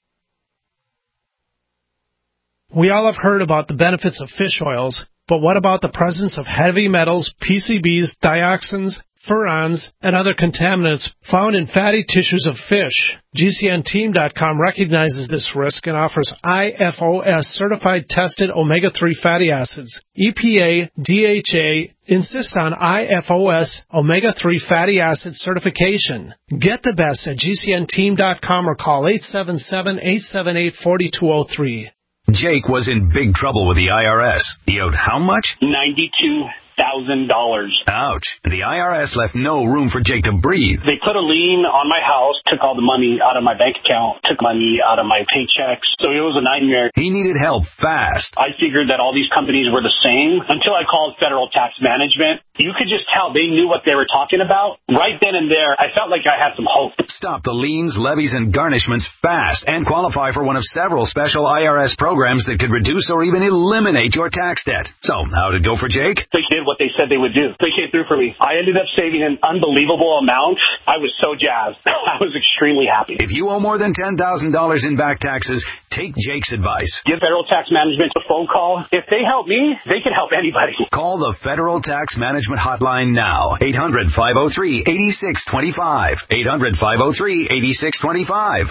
We all have heard about the benefits of fish oils, but what about the presence of heavy metals, PCBs, dioxins, furans, and other contaminants found in fatty tissues of fish? GCNteam.com recognizes this risk and offers IFOS certified tested omega-3 fatty acids. EPA, DHA insist on IFOS omega-3 fatty acid certification. Get the best at GCNteam.com or call 877-878-4203. Jake was in big trouble with the IRS. He owed how much? $92,000. Ouch. The IRS left no room for Jake to breathe. They put a lien on my house, took all the money out of my bank account, took money out of my paychecks. So it was a nightmare. He needed help fast. I figured that all these companies were the same until I called Federal Tax Management. You could just tell they knew what they were talking about. Right then and there, I felt like I had some hope. Stop the liens, levies, and garnishments fast and qualify for one of several special IRS programs that could reduce or even eliminate your tax debt. So, how did it go for Jake? They did what they said they would do. They came through for me. I ended up saving an unbelievable amount. I was so jazzed. I was extremely happy. If you owe more than $10,000 in back taxes, take Jake's advice. Give Federal Tax Management a phone call. If they help me, they can help anybody. Call the Federal Tax Management Hotline now. 800-503-8625. 800-503-8625.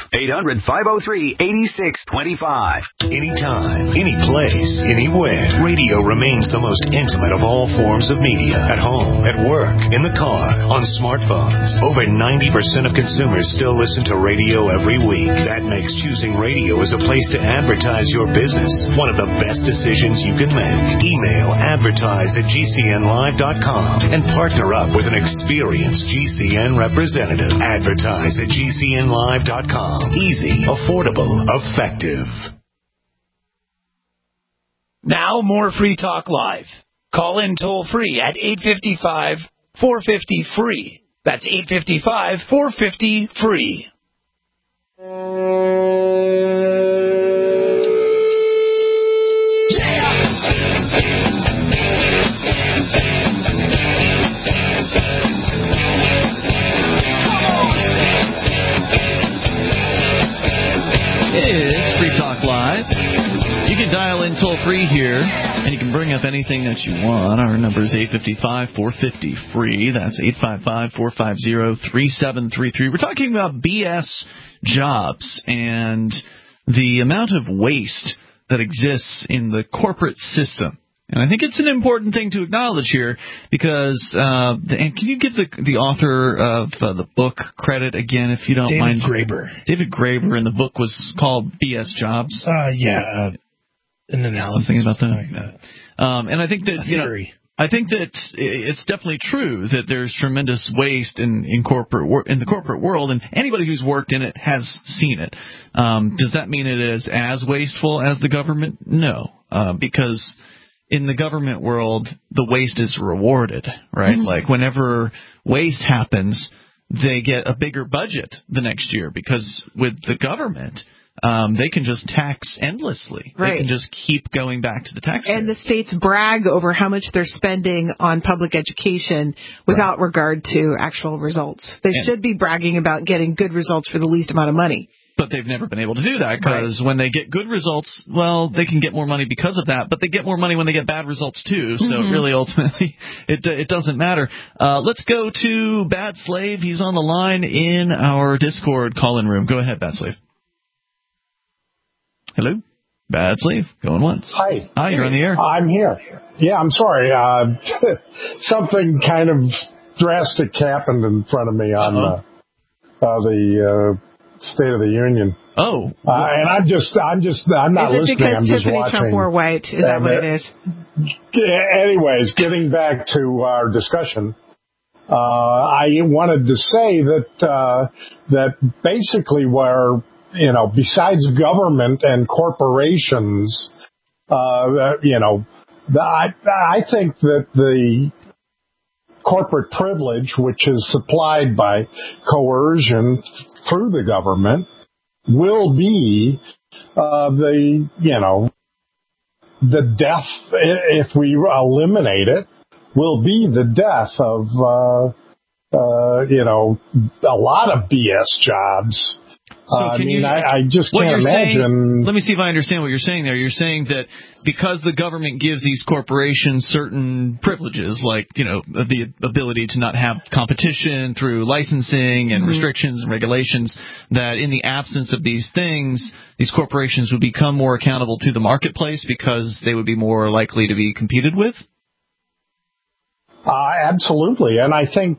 800-503-8625. Anytime, any place, anywhere. Radio remains the most intimate of all forms of media. At home, at work, in the car, on smartphones. Over 90% of consumers still listen to radio every week. That makes choosing radio as a place to advertise your business one of the best decisions you can make. Email advertise@gcnlive.com and partner up with an experienced GCN representative. Advertise@gcnlive.com. Easy, affordable, effective. Now more Free Talk Live. Call in toll free at 855-450-FREE. That's 855-450-FREE. It's Free Talk Live. You can dial in toll-free here, and you can bring up anything that you want. Our number is 855-450-FREE. That's 855-450-3733. We're talking about BS jobs and the amount of waste that exists in the corporate system. And I think it's an important thing to acknowledge here because, and can you give the author of the book credit again, if you don't mind? David Graeber. David Graeber, and the book was called BS Jobs. An analysis. Something about that. Like that. And I think that I think that it's definitely true that there's tremendous waste in the corporate world, and anybody who's worked in it has seen it. Does that mean it is as wasteful as the government? No, because in the government world, the waste is rewarded, right? Mm-hmm. Like whenever waste happens, they get a bigger budget the next year because with the government, they can just tax endlessly. Right. They can just keep going back to the taxpayer. And the states brag over how much they're spending on public education without regard to actual results. They should be bragging about getting good results for the least amount of money. But they've never been able to do that because when they get good results, well, they can get more money because of that. But they get more money when they get bad results, too. So really, ultimately, it doesn't matter. Let's go to Bad Slave. He's on the line in our Discord call-in room. Go ahead, Bad Slave. Hello? Bad Sleeve, going once. Hi. Hi, you're on the air. I'm here. Yeah, I'm sorry. Something kind of drastic happened in front of me on the State of the Union. Oh. And I'm not listening. Is it because I'm just Tiffany watching. Trump wore white? Is that what it is? Anyways, getting back to our discussion, I wanted to say that basically where, besides government and corporations, I think that the corporate privilege, which is supplied by coercion through the government, will be the death, if we eliminate it, will be the death of a lot of BS jobs. So I just can't imagine. Let me see if I understand what you're saying there. You're saying that because the government gives these corporations certain privileges, like, the ability to not have competition through licensing and restrictions and regulations, that in the absence of these things, these corporations would become more accountable to the marketplace because they would be more likely to be competed with? Absolutely. And I think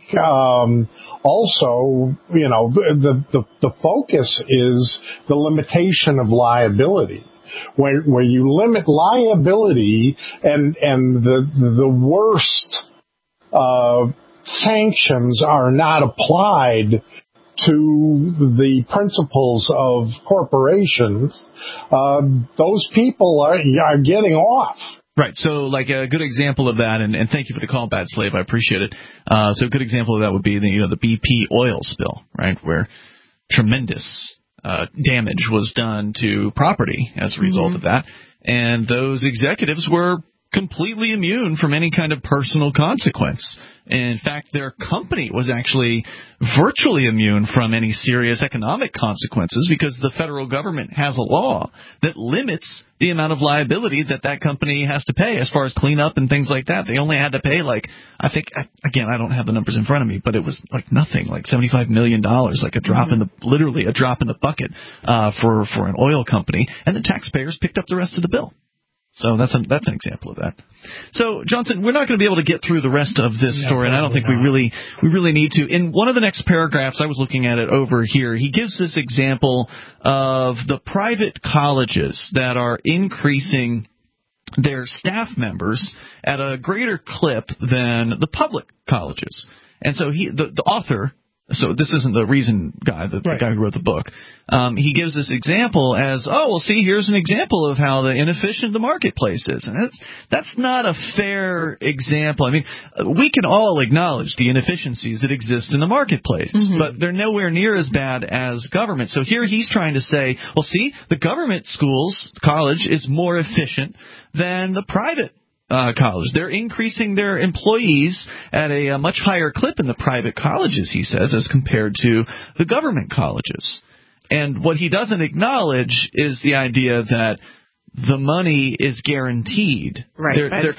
also, the focus is the limitation of liability. Where you limit liability and the worst sanctions are not applied to the principles of corporations, those people are getting off. Right. So, like a good example of that, and thank you for the call, Bad Slave. I appreciate it. So, a good example of that would be the BP oil spill, right, where tremendous damage was done to property as a result of that, and those executives were completely immune from any kind of personal consequence. In fact, their company was actually virtually immune from any serious economic consequences because the federal government has a law that limits the amount of liability that company has to pay as far as cleanup and things like that. They only had to pay, I think, again, I don't have the numbers in front of me, but it was like nothing, like $75 million, like literally a drop in the bucket for an oil company, and the taxpayers picked up the rest of the bill. So that's an example of that. So, Johnson, we're not going to be able to get through the rest of this story, and I don't think we really need to. In one of the next paragraphs, I was looking at it over here, he gives this example of the private colleges that are increasing their staff members at a greater clip than the public colleges. And so the author... So this isn't the Reason guy, the guy who wrote the book. He gives this example as, here's an example of how inefficient the marketplace is. And that's not a fair example. I mean, we can all acknowledge the inefficiencies that exist in the marketplace, but they're nowhere near as bad as government. So here he's trying to say, the government college is more efficient than the private college. They're increasing their employees at a much higher clip in the private colleges, he says, as compared to the government colleges. And what he doesn't acknowledge is the idea that the money is guaranteed. Right, their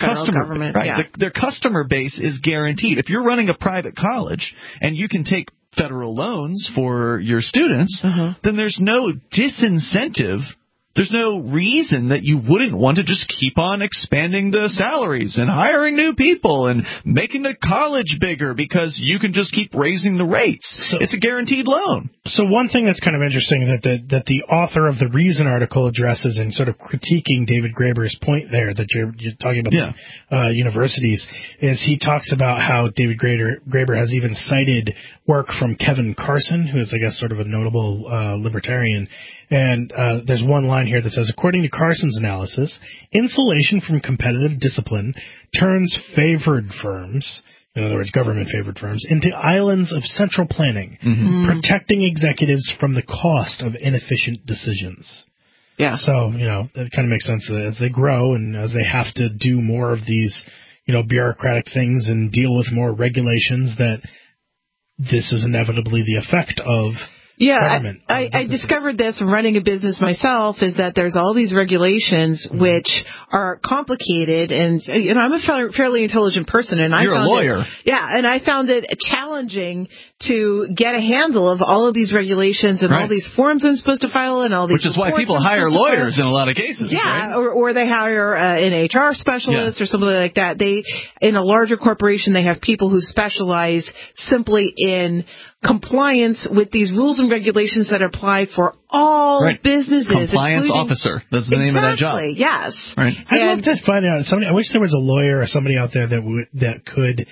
customer base is guaranteed. If you're running a private college and you can take federal loans for your students, then there's no disincentive. There's no reason that you wouldn't want to just keep on expanding the salaries and hiring new people and making the college bigger because you can just keep raising the rates. So, it's a guaranteed loan. So one thing that's kind of interesting that the author of the Reason article addresses in sort of critiquing David Graeber's point there that you're talking about the universities is he talks about how David Graeber has even cited work from Kevin Carson, who is, I guess, sort of a notable libertarian. And there's one line here that says, according to Carson's analysis, insulation from competitive discipline turns favored firms, in other words, government-favored firms, into islands of central planning, protecting executives from the cost of inefficient decisions. Yeah. So, that kind of makes sense. As they grow and as they have to do more of these, bureaucratic things and deal with more regulations, that this is inevitably the effect of Yeah, I discovered this running a business myself, is that there's all these regulations which are complicated, and I'm a fairly intelligent person, and You're a lawyer. And I found it challenging to get a handle of all of these regulations and all these forms I'm supposed to file and all these. Which is why people hire lawyers in a lot of cases. Yeah, right? or they hire an HR specialist or something like that. They, in a larger corporation, they have people who specialize simply in compliance with these rules and regulations that apply for all businesses. Compliance officer. That's the name of that job. Yes. Right. I'd love to find out. I wish there was a lawyer or somebody out there that could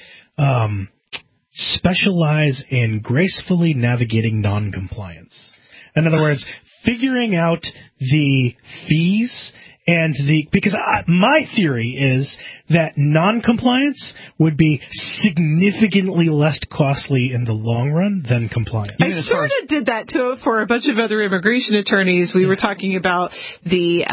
specialize in gracefully navigating non-compliance. In other words, figuring out the fees and because my theory is that non-compliance would be significantly less costly in the long run than compliance. I sort of did that too for a bunch of other immigration attorneys. We were talking about the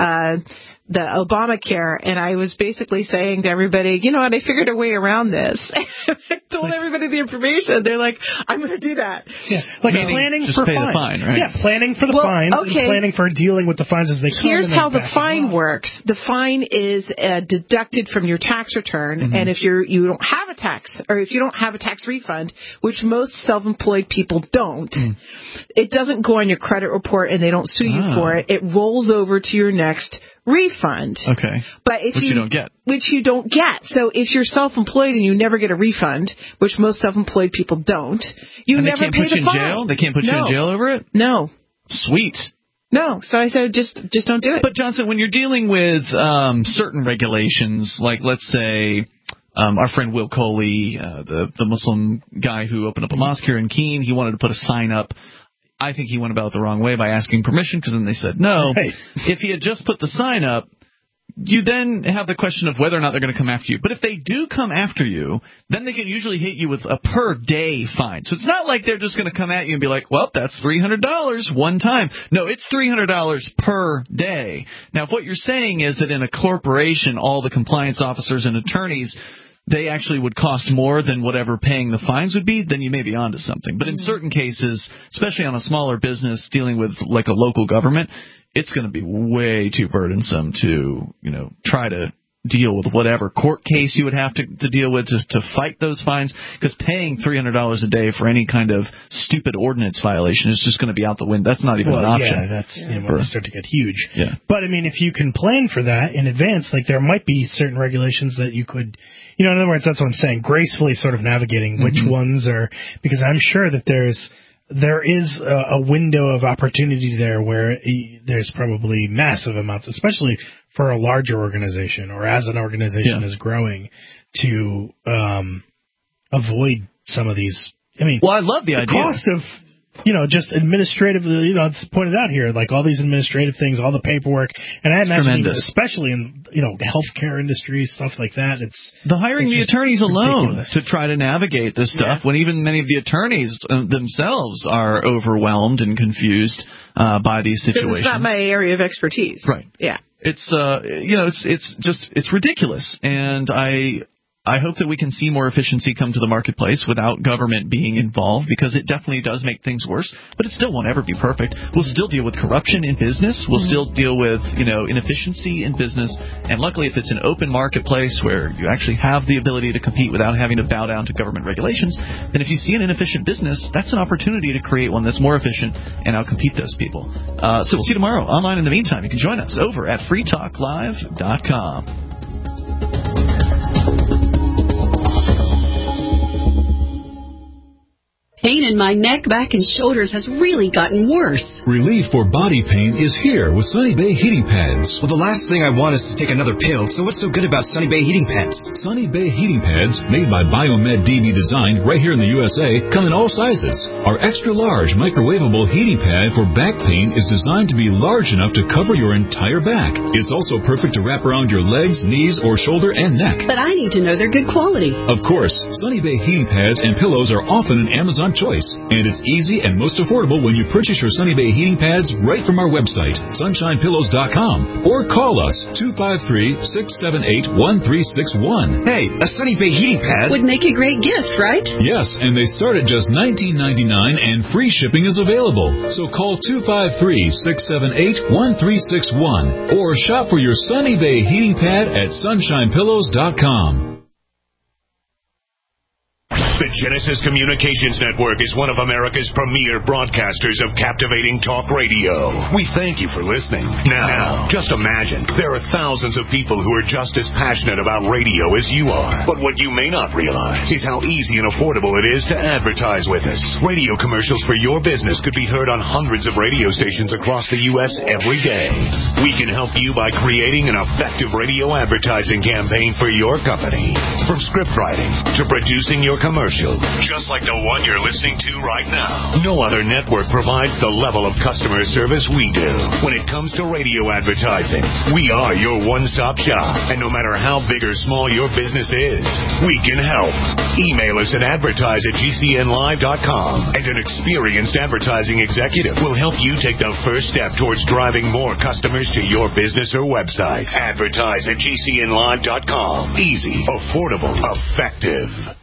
Obamacare, and I was basically saying to everybody, you know what, I figured a way around this. I told everybody the information. They're like, I'm going to do that. Yeah, like planning just for pay fines. The fine, right? Yeah, planning for the fines and planning for dealing with the fines as they come. Here's how the fine works. The fine is deducted from your tax return, and if you don't have a tax, or if you don't have a tax refund, which most self-employed people don't, it doesn't go on your credit report and they don't sue you for it. It rolls over to your next refund. Okay. But if which you don't get. Which you don't get. So if you're self-employed and you never get a refund, which most self-employed people don't, you never pay the fine. Jail? They can't put you in jail over it? No. Sweet. No. So I said, just don't do it. But Johnson, when you're dealing with certain regulations, like let's say our friend Will Coley, the Muslim guy who opened up a mosque here in Keene, he wanted to put a sign up. I think he went about it the wrong way by asking permission, because then they said no. Right. If he had just put the sign up, you then have the question of whether or not they're going to come after you. But if they do come after you, then they can usually hit you with a per-day fine. So it's not like they're just going to come at you and be like, well, that's $300 one time. No, it's $300 per day. Now, if what you're saying is that in a corporation, all the compliance officers and attorneys, they actually would cost more than whatever paying the fines would be, then you may be onto something. But in certain cases, especially on a smaller business dealing with like a local government, it's going to be way too burdensome to, try to deal with whatever court case you would have to deal with to fight those fines, because paying $300 a day for any kind of stupid ordinance violation is just going to be out the window. That's not even an option. Yeah, that's when they start to get huge. Yeah. But I mean, if you can plan for that in advance, like there might be certain regulations that you could, in other words, that's what I'm saying, gracefully sort of navigating which ones are, because I'm sure that there is a window of opportunity there where there's probably massive amounts, especially for a larger organization or as an organization is growing, to avoid some of these. I mean, well, I love the idea. Cost of, just administratively, it's pointed out here, like all these administrative things, all the paperwork, and I imagine especially in, the healthcare industry, stuff like that, the hiring the attorneys alone to try to navigate this stuff when even many of the attorneys themselves are overwhelmed and confused by these situations. It's not my area of expertise. Right. Yeah. It's it's ridiculous, and I hope that we can see more efficiency come to the marketplace without government being involved, because it definitely does make things worse, but it still won't ever be perfect. We'll still deal with corruption in business. We'll still deal with, inefficiency in business. And luckily, if it's an open marketplace where you actually have the ability to compete without having to bow down to government regulations, then if you see an inefficient business, that's an opportunity to create one that's more efficient and outcompete those people. So we'll see you tomorrow online. In the meantime, you can join us over at freetalklive.com. Pain in my neck, back, and shoulders has really gotten worse. Relief for body pain is here with Sunny Bay Heating Pads. Well, the last thing I want is to take another pill, so what's so good about Sunny Bay Heating Pads? Sunny Bay Heating Pads, made by Biomed DB Design right here in the USA, come in all sizes. Our extra-large microwavable heating pad for back pain is designed to be large enough to cover your entire back. It's also perfect to wrap around your legs, knees, or shoulder and neck. But I need to know they're good quality. Of course, Sunny Bay Heating Pads and pillows are often an Amazon choice. price. And it's easy and most affordable when you purchase your Sunny Bay heating pads right from our website, sunshinepillows.com, or call us 253-678-1361. Hey, a Sunny Bay heating pad would make a great gift, right? Yes, and they start at just $19.99 and free shipping is available. So call 253-678-1361 or shop for your Sunny Bay heating pad at sunshinepillows.com. The Genesis Communications Network is one of America's premier broadcasters of captivating talk radio. We thank you for listening. Now, just imagine, there are thousands of people who are just as passionate about radio as you are. But what you may not realize is how easy and affordable it is to advertise with us. Radio commercials for your business could be heard on hundreds of radio stations across the U.S. every day. We can help you by creating an effective radio advertising campaign for your company. From script writing to producing your commercial, just like the one you're listening to right now. No other network provides the level of customer service we do. When it comes to radio advertising, we are your one-stop shop. And no matter how big or small your business is, we can help. Email us at advertise@gcnlive.com, and an experienced advertising executive will help you take the first step towards driving more customers to your business or website. Advertise@gcnlive.com. Easy, affordable, effective.